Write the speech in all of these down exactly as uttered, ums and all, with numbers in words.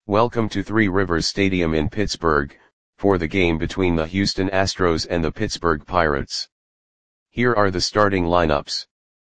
Welcome to Three Rivers Stadium in Pittsburgh, for the game between the Houston Astros and the Pittsburgh Pirates. Here are the starting lineups.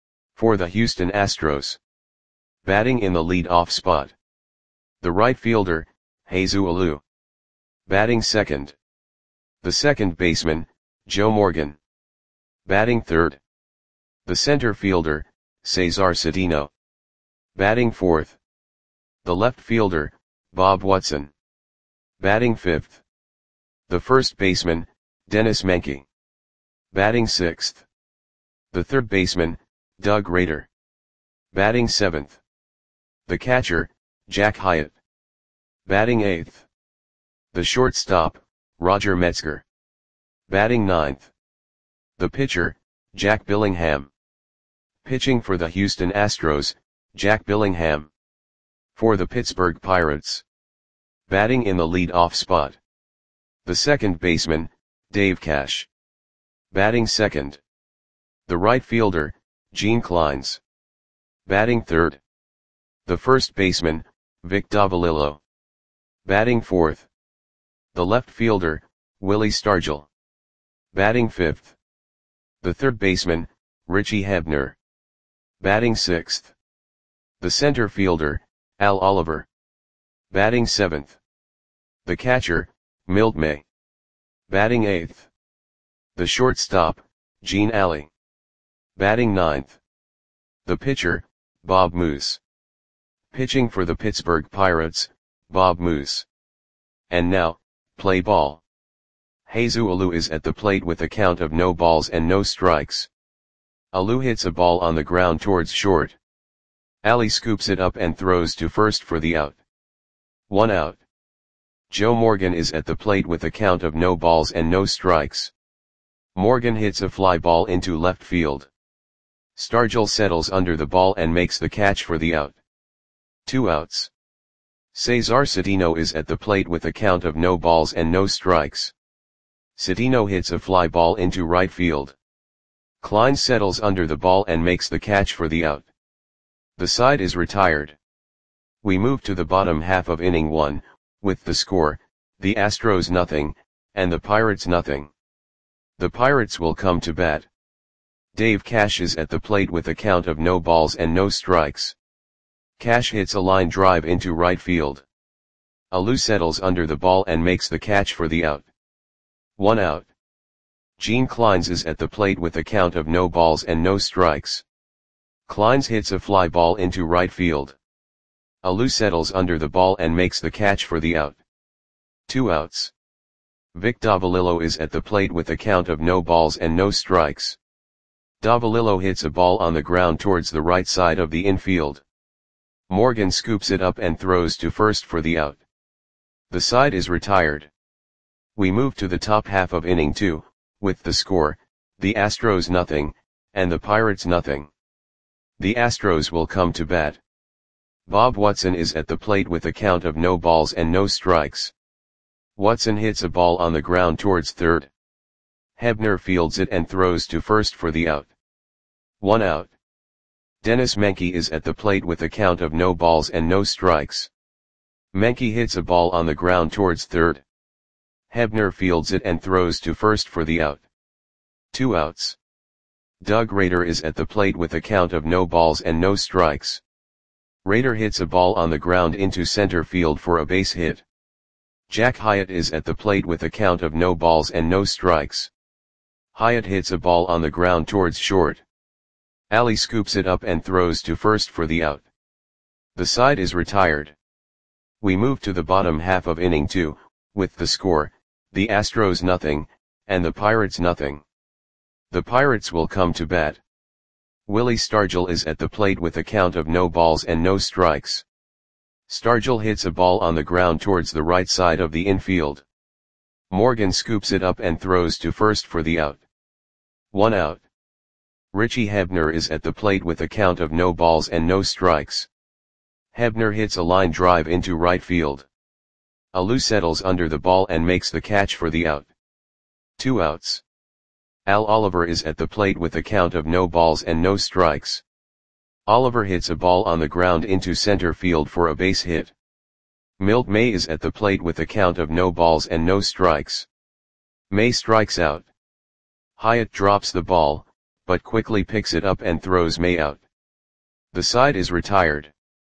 For the Houston Astros. Batting in the lead-off spot. The right fielder, Jesus Alou. Batting second. The second baseman, Joe Morgan. Batting third. The center fielder, Cesar Cedeno. Batting fourth. The left fielder, Bob Watson. Batting fifth. The first baseman, Dennis Menke. Batting sixth. The third baseman, Doug Rader. Batting seventh. The catcher, Jack Hyatt. Batting eighth. The shortstop, Roger Metzger. Batting ninth. The pitcher, Jack Billingham. Pitching for the Houston Astros, Jack Billingham. For the Pittsburgh Pirates. Batting in the lead-off spot. The second baseman, Dave Cash. Batting second. The right fielder, Gene Clines. Batting third. The first baseman, Vic Davalillo. Batting fourth. The left fielder, Willie Stargell. Batting fifth. The third baseman, Richie Hebner. Batting sixth. The center fielder, Al Oliver. Batting seventh. The catcher, Milt May. Batting eighth. The shortstop, Gene Alley. Batting ninth. The pitcher, Bob Moose. Pitching for the Pittsburgh Pirates, Bob Moose. And now, play ball. Jesus Alou is at the plate with a count of no balls and no strikes. Alou hits a ball on the ground towards short. Alley scoops it up and throws to first for the out. One out. Joe Morgan is at the plate with a count of no balls and no strikes. Morgan hits a fly ball into left field. Stargell settles under the ball and makes the catch for the out. Two outs. Cesar Cedeno is at the plate with a count of no balls and no strikes. Cedeno hits a fly ball into right field. Clines settles under the ball and makes the catch for the out. The side is retired. We move to the bottom half of inning one, with the score, the Astros nothing, and the Pirates nothing. The Pirates will come to bat. Dave Cash is at the plate with a count of no balls and no strikes. Cash hits a line drive into right field. Alou settles under the ball and makes the catch for the out. One out. Gene Clines is at the plate with a count of no balls and no strikes. Clines hits a fly ball into right field. Alou settles under the ball and makes the catch for the out. Two outs. Vic Davalillo is at the plate with a count of no balls and no strikes. Davalillo hits a ball on the ground towards the right side of the infield. Morgan scoops it up and throws to first for the out. The side is retired. We move to the top half of inning two, with the score, the Astros nothing, and the Pirates nothing. The Astros will come to bat. Bob Watson is at the plate with a count of no balls and no strikes. Watson hits a ball on the ground towards third. Hebner fields it and throws to first for the out. One out. Dennis Menke is at the plate with a count of no balls and no strikes. Menke hits a ball on the ground towards third. Hebner fields it and throws to first for the out. Two outs. Doug Rader is at the plate with a count of no balls and no strikes. Rader hits a ball on the ground into center field for a base hit. Jack Hyatt is at the plate with a count of no balls and no strikes. Hyatt hits a ball on the ground towards short. Alley scoops it up and throws to first for the out. The side is retired. We move to the bottom half of inning two, with the score, the Astros nothing, and the Pirates nothing. The Pirates will come to bat. Willie Stargell is at the plate with a count of no balls and no strikes. Stargell hits a ball on the ground towards the right side of the infield. Morgan scoops it up and throws to first for the out. One out. Richie Hebner is at the plate with a count of no balls and no strikes. Hebner hits a line drive into right field. Alou settles under the ball and makes the catch for the out. Two outs. Al Oliver is at the plate with a count of no balls and no strikes. Oliver hits a ball on the ground into center field for a base hit. Milt May is at the plate with a count of no balls and no strikes. May strikes out. Hyatt drops the ball, but quickly picks it up and throws May out. The side is retired.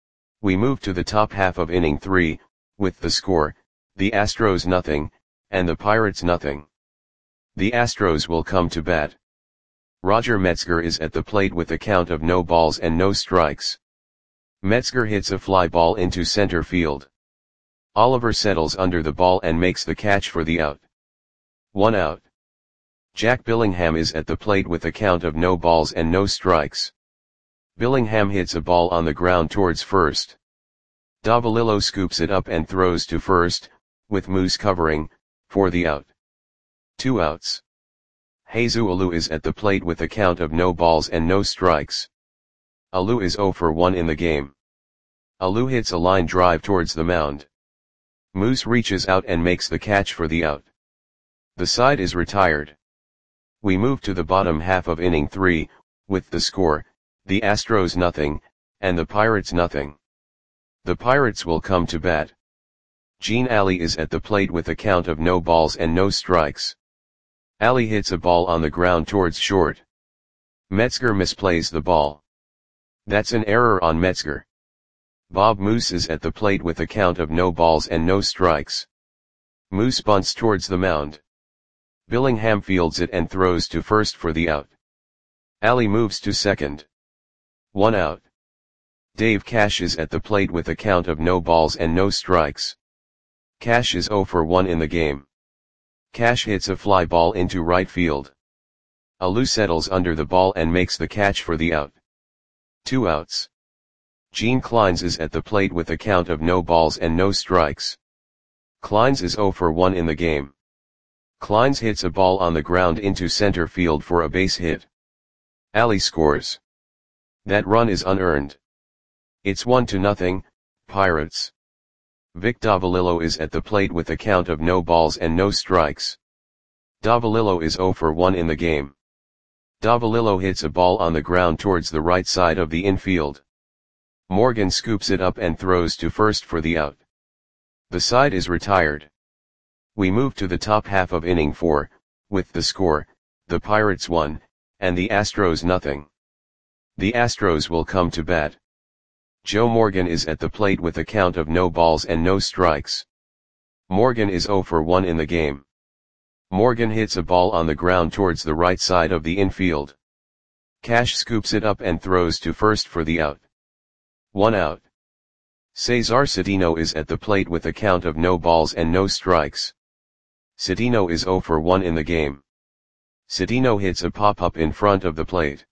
We move to the top half of inning three, with the score, the Astros nothing, and the Pirates nothing. The Astros will come to bat. Roger Metzger is at the plate with a count of no balls and no strikes. Metzger hits a fly ball into center field. Oliver settles under the ball and makes the catch for the out. One out. Jack Billingham is at the plate with a count of no balls and no strikes. Billingham hits a ball on the ground towards first. Davalillo scoops it up and throws to first, with Moose covering, for the out. Two outs. Jesus Alou is at the plate with a count of no balls and no strikes. Alou is oh for one in the game. Alou hits a line drive towards the mound. Moose reaches out and makes the catch for the out. The side is retired. We move to the bottom half of inning three, with the score, the Astros nothing, and the Pirates nothing. The Pirates will come to bat. Gene Alley is at the plate with a count of no balls and no strikes. Alley hits a ball on the ground towards short. Metzger misplays the ball. That's an error on Metzger. Bob Moose is at the plate with a count of no balls and no strikes. Moose bunts towards the mound. Billingham fields it and throws to first for the out. Alley moves to second. One out. Dave Cash is at the plate with a count of no balls and no strikes. Cash is oh for one in the game. Cash hits a fly ball into right field. Alou settles under the ball and makes the catch for the out. Two outs. Gene Kleins is at the plate with a count of no balls and no strikes. Kleins is oh for one in the game. Kleins hits a ball on the ground into center field for a base hit. Alley scores. That run is unearned. It's one to nothing, Pirates. Vic Davalillo is at the plate with a count of no balls and no strikes. Davalillo is oh for one in the game. Davalillo hits a ball on the ground towards the right side of the infield. Morgan scoops it up and throws to first for the out. The side is retired. We move to the top half of inning four, with the score, the Pirates one, and the Astros nothing. The Astros will come to bat. Joe Morgan is at the plate with a count of no balls and no strikes. Morgan is oh for one in the game. Morgan hits a ball on the ground towards the right side of the infield. Cash scoops it up and throws to first for the out. One out. Cesar Cedeno is at the plate with a count of no balls and no strikes. Cedeno is oh for one in the game. Cedeno hits a pop-up in front of the plate.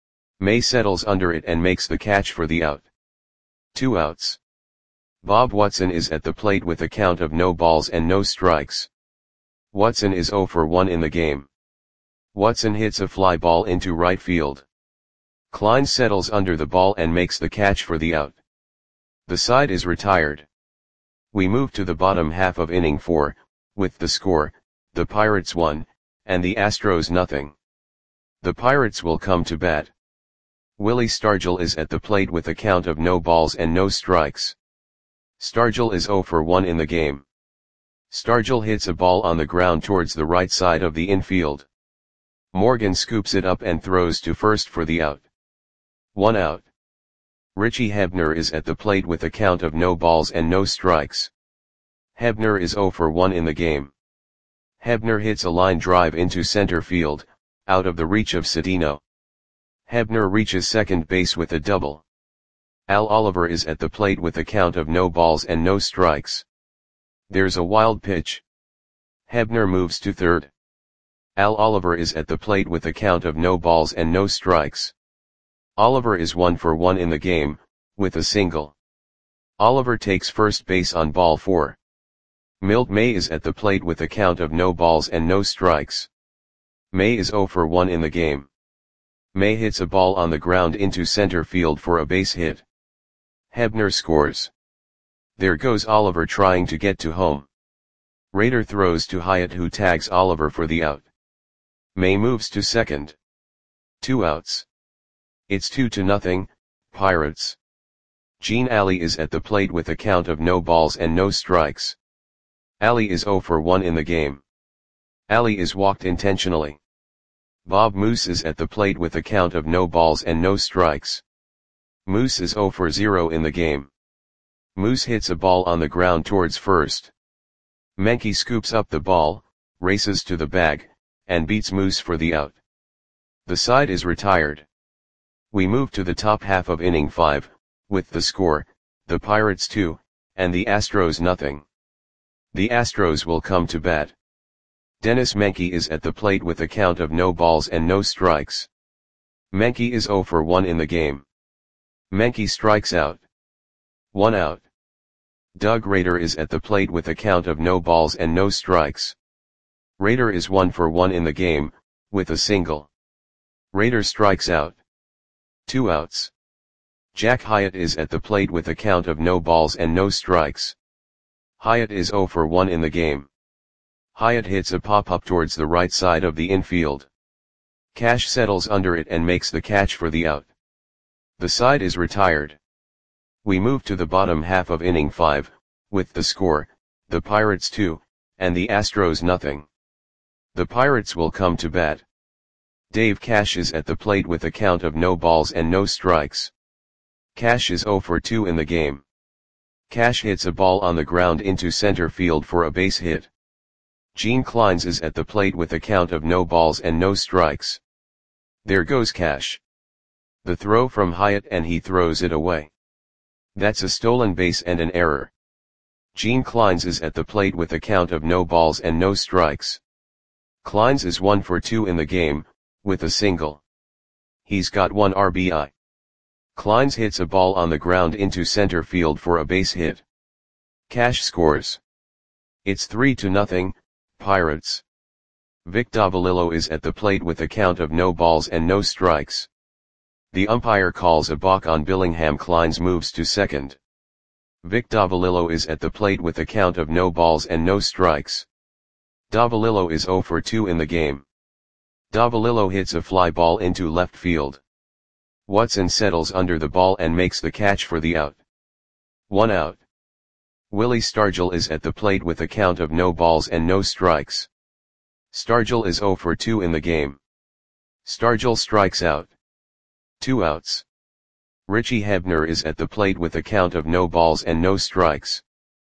May settles under it and makes the catch for the out. Two outs. Bob Watson is at the plate with a count of no balls and no strikes. Watson is oh for one in the game. Watson hits a fly ball into right field. Klein settles under the ball and makes the catch for the out. The side is retired. We move to the bottom half of inning four, with the score, the Pirates one, and the Astros nothing. The Pirates will come to bat. Willie Stargell is at the plate with a count of no balls and no strikes. Stargell is oh for one in the game. Stargell hits a ball on the ground towards the right side of the infield. Morgan scoops it up and throws to first for the out. One out. Richie Hebner is at the plate with a count of no balls and no strikes. Hebner is oh for one in the game. Hebner hits a line drive into center field, out of the reach of Cedeno. Hebner reaches second base with a double. Al Oliver is at the plate with a count of no balls and no strikes. There's a wild pitch. Hebner moves to third. Al Oliver is at the plate with a count of no balls and no strikes. Oliver is one for one in the game, with a single. Oliver takes first base on ball four. Milt May is at the plate with a count of no balls and no strikes. May is oh for one in the game. May hits a ball on the ground into center field for a base hit. Hebner scores. There goes Oliver trying to get to home. Rader throws to Hyatt, who tags Oliver for the out. May moves to second. Two outs. It's two to nothing, Pirates. Gene Ali is at the plate with a count of no balls and no strikes. Ali is zero for one in the game. Ali is walked intentionally. Bob Moose is at the plate with a count of no balls and no strikes. Moose is zero for zero in the game. Moose hits a ball on the ground towards first. Menke scoops up the ball, races to the bag, and beats Moose for the out. The side is retired. We move to the top half of inning five, with the score, the Pirates two, and the Astros nothing. The Astros will come to bat. Dennis Menke is at the plate with a count of no balls and no strikes. Menke is zero for one in the game. Menke strikes out. One out. Doug Rader is at the plate with a count of no balls and no strikes. Rader is one for one in the game, with a single. Rader strikes out. Two outs. Jack Hyatt is at the plate with a count of no balls and no strikes. Hyatt is zero for one in the game. Hyatt hits a pop-up towards the right side of the infield. Cash settles under it and makes the catch for the out. The side is retired. We move to the bottom half of inning five, with the score, the Pirates two, and the Astros nothing. The Pirates will come to bat. Dave Cash is at the plate with a count of no balls and no strikes. Cash is zero for two in the game. Cash hits a ball on the ground into center field for a base hit. Gene Kleins is at the plate with a count of no balls and no strikes. There goes Cash. The throw from Hyatt and he throws it away. That's a stolen base and an error. Gene Kleins is at the plate with a count of no balls and no strikes. Kleins is one for two in the game, with a single. He's got one R B I. Kleins hits a ball on the ground into center field for a base hit. Cash scores. It's three to nothing, Pirates. Vic Davalillo is at the plate with a count of no balls and no strikes. The umpire calls a balk on Billingham. Kleins moves to second. Vic Davalillo is at the plate with a count of no balls and no strikes. Davalillo is zero for two in the game. Davalillo hits a fly ball into left field. Watson settles under the ball and makes the catch for the out. One out. Willie Stargell is at the plate with a count of no balls and no strikes. Stargell is zero for two in the game. Stargell strikes out. Two outs. Richie Hebner is at the plate with a count of no balls and no strikes.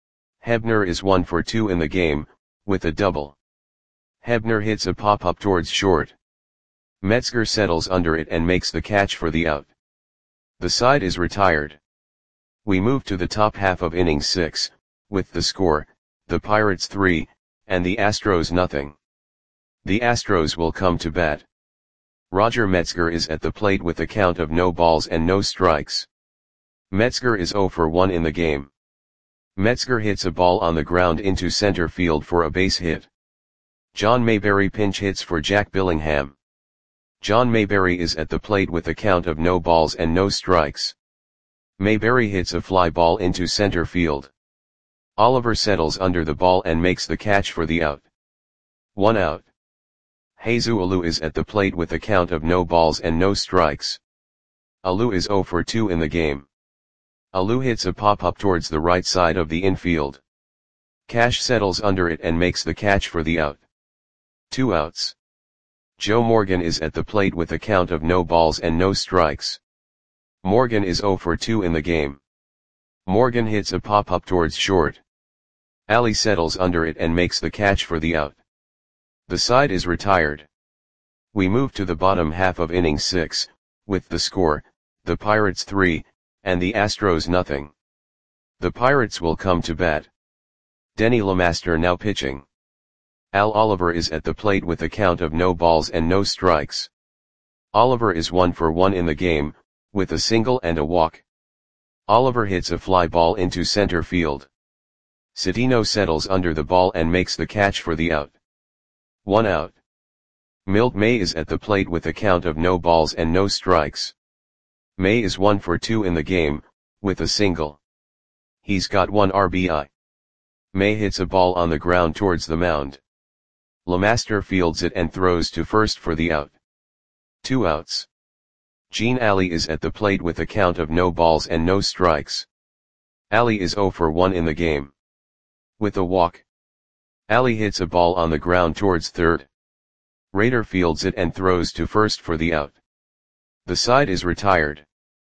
Hebner is one for two in the game, with a double. Hebner hits a pop-up towards short. Metzger settles under it and makes the catch for the out. The side is retired. We move to the top half of inning six, with the score, the Pirates three, and the Astros nothing. The Astros will come to bat. Roger Metzger is at the plate with a count of no balls and no strikes. Metzger is zero for one in the game. Metzger hits a ball on the ground into center field for a base hit. John Mayberry pinch hits for Jack Billingham. John Mayberry is at the plate with a count of no balls and no strikes. Mayberry hits a fly ball into center field. Oliver settles under the ball and makes the catch for the out. One out. Jesus Alou is at the plate with a count of no balls and no strikes. Alou is zero for two in the game. Alou hits a pop-up towards the right side of the infield. Cash settles under it and makes the catch for the out. Two outs. Joe Morgan is at the plate with a count of no balls and no strikes. Morgan is zero for two in the game. Morgan hits a pop-up towards short. Ali settles under it and makes the catch for the out. The side is retired. We move to the bottom half of inning six, with the score, the Pirates three, and the Astros nothing. The Pirates will come to bat. Denny LeMaster now pitching. Al Oliver is at the plate with a count of no balls and no strikes. Oliver is one for one in the game, with a single and a walk. Oliver hits a fly ball into center field. Citino settles under the ball and makes the catch for the out. One out. Milt May is at the plate with a count of no balls and no strikes. May is one for two in the game, with a single. He's got one R B I. May hits a ball on the ground towards the mound. LeMaster fields it and throws to first for the out. Two outs. Gene Ali is at the plate with a count of no balls and no strikes. Ali is zero for one in the game. With a walk, Ali hits a ball on the ground towards third. Raider fields it and throws to first for the out. The side is retired.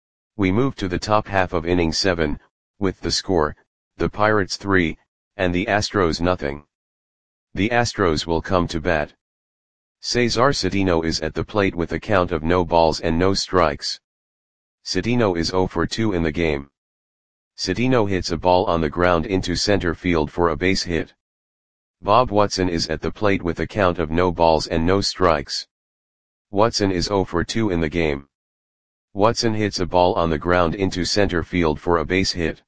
We move to the top half of inning seven, with the score, the Pirates three, and the Astros nothing. The Astros will come to bat. Cesar Cedeno is at the plate with a count of no balls and no strikes. Cedeno is zero for two in the game. Cedeno hits a ball on the ground into center field for a base hit. Bob Watson is at the plate with a count of no balls and no strikes. Watson is zero for two in the game. Watson hits a ball on the ground into center field for a base hit.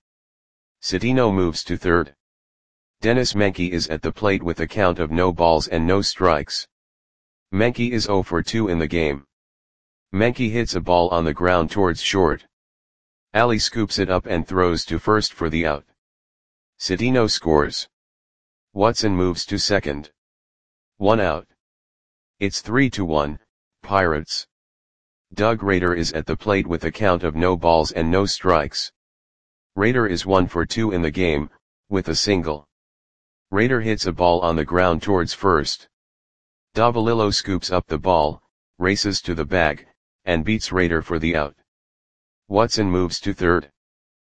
Cedeno moves to third. Dennis Menke is at the plate with a count of no balls and no strikes. Menke is zero for two in the game. Menke hits a ball on the ground towards short. Ali scoops it up and throws to first for the out. Cedeno scores. Watson moves to second. One out. It's three to one, Pirates. Doug Raider is at the plate with a count of no balls and no strikes. Raider is one for two in the game, with a single. Raider hits a ball on the ground towards first. Davalillo scoops up the ball, races to the bag, and beats Raider for the out. Watson moves to third.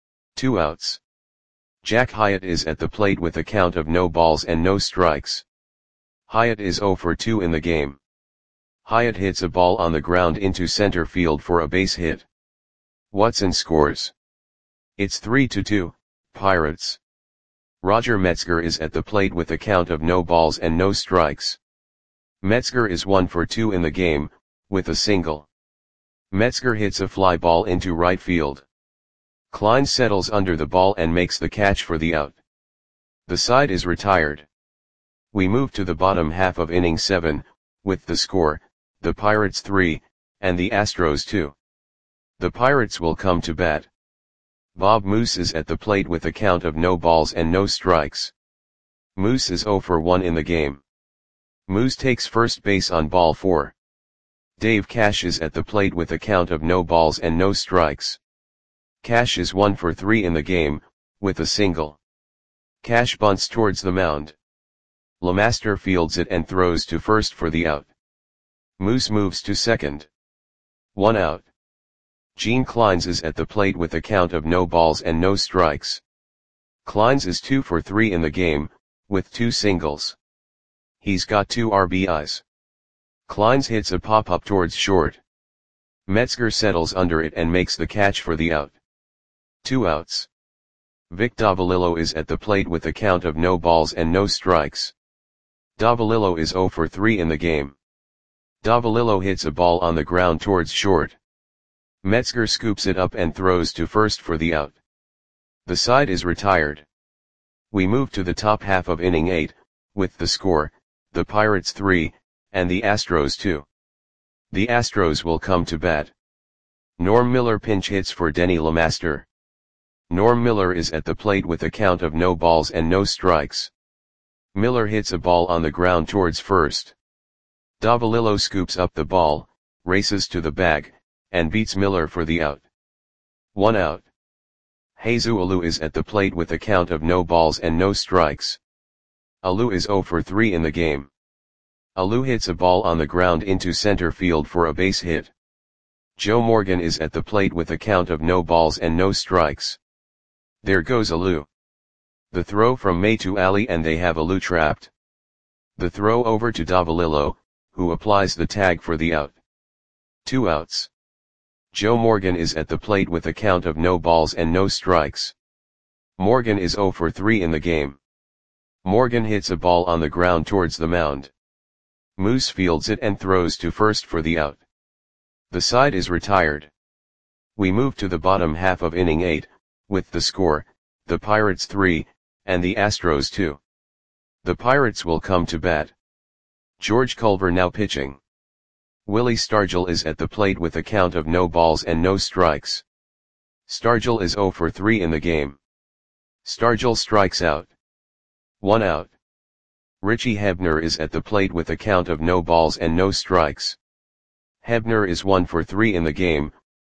Two outs. Jack Hyatt is at the plate with a count of no balls and no strikes. Hyatt is zero for two in the game. Hyatt hits a ball on the ground into center field for a base hit. Watson scores. It's three to two, Pirates. Roger Metzger is at the plate with a count of no balls and no strikes. Metzger is one for two in the game, with a single. Metzger hits a fly ball into right field. Klein settles under the ball and makes the catch for the out. The side is retired. We move to the bottom half of inning seven, with the score, the Pirates three, and the Astros two. The Pirates will come to bat. Bob Moose is at the plate with a count of no balls and no strikes. Moose is zero for one in the game. Moose takes first base on ball four. Dave Cash is at the plate with a count of no balls and no strikes. Cash is one for three in the game, with a single. Cash bunts towards the mound. LeMaster fields it and throws to first for the out. Moose moves to second. One out. Gene Kleins is at the plate with a count of no balls and no strikes. Kleins is two for three in the game, with two singles. He's got two R B Is. Kleins hits a pop-up towards short. Metzger settles under it and makes the catch for the out. Two outs. Vic Davalillo is at the plate with a count of no balls and no strikes. Davalillo is zero for three in the game. Davalillo hits a ball on the ground towards short. Metzger scoops it up and throws to first for the out. The side is retired. We move to the top half of inning eight, with the score, the Pirates three, and the Astros two. The Astros will come to bat. Norm Miller pinch hits for Denny LeMaster. Norm Miller is at the plate with a count of no balls and no strikes. Miller hits a ball on the ground towards first. Davalillo scoops up the ball, races to the bag, and beats Miller for the out. One out. Jesus Alou is at the plate with a count of no balls and no strikes. Alou is zero for three in the game. Alou hits a ball on the ground into center field for a base hit. Joe Morgan is at the plate with a count of no balls and no strikes. There goes Alou. The throw from May to Ali and they have Alou trapped. The throw over to Davalillo, who applies the tag for the out. Two outs. Joe Morgan is at the plate with a count of no balls and no strikes. Morgan is zero for three in the game. Morgan hits a ball on the ground towards the mound. Moose fields it and throws to first for the out. The side is retired. We move to the bottom half of inning eight, with the score, the Pirates three, and the Astros two. The Pirates will come to bat. George Culver now pitching. Willie Stargell is at the plate with a count of no balls and no strikes. Stargell is zero for three in the game. Stargell strikes out. One out. Richie Hebner is at the plate with a count of no balls and no strikes. Hebner is one for three in the game,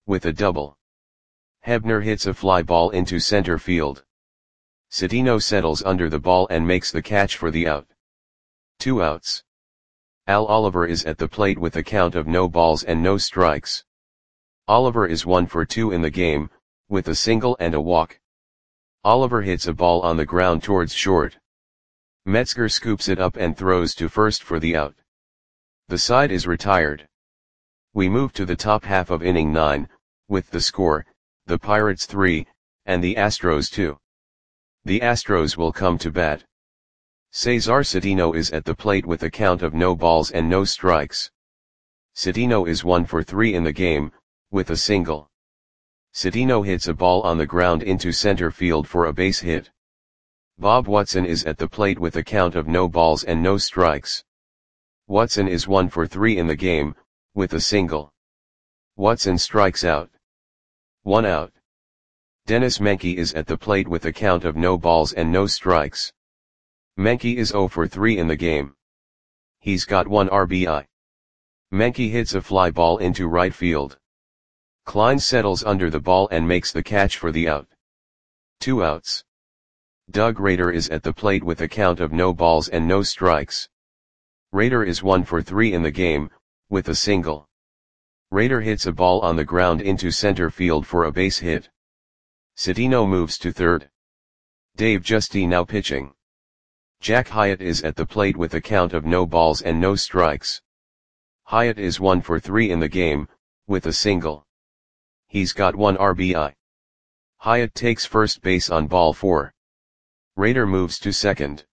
with a double. Hebner hits a fly ball into center field. Cedeno settles under the ball and makes the catch for the out. Two outs. Al Oliver is at the plate with a count of no balls and no strikes. Oliver is one for two in the game, with a single and a walk. Oliver hits a ball on the ground towards short. Metzger scoops it up and throws to first for the out. The side is retired. We move to the top half of inning nine, with the score, the Pirates three, and the Astros two. The Astros will come to bat. Cesar Cedeno is at the plate with a count of no balls and no strikes. Cedeno is one for three in the game, with a single. Cedeno hits a ball on the ground into center field for a base hit. Bob Watson is at the plate with a count of no balls and no strikes. Watson is one for three in the game, with a single. Watson strikes out. One out. Dennis Menke is at the plate with a count of no balls and no strikes. Menke is zero for three in the game. He's got one R B I. Menke hits a fly ball into right field. Klein settles under the ball and makes the catch for the out. Two outs. Doug Rader is at the plate with a count of no balls and no strikes. Rader is one for three in the game, with a single. Rader hits a ball on the ground into center field for a base hit. Cedeno moves to third. Dave Justy now pitching. Jack Hyatt is at the plate with a count of no balls and no strikes. Hyatt is one for three in the game, with a single. He's got one R B I. Hyatt takes first base on ball four. Rader moves to second.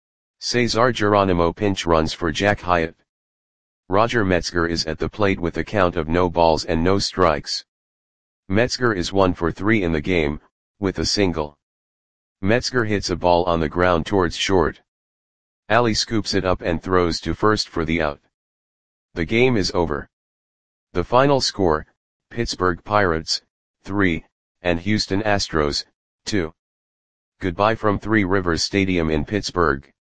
Cesar Geronimo pinch runs for Jack Hyatt. Roger Metzger is at the plate with a count of no balls and no strikes. Metzger is one for three in the game, with a single. Metzger hits a ball on the ground towards short. Ali scoops it up and throws to first for the out. The game is over. The final score, Pittsburgh Pirates, three, and Houston Astros, two. Goodbye from Three Rivers Stadium in Pittsburgh.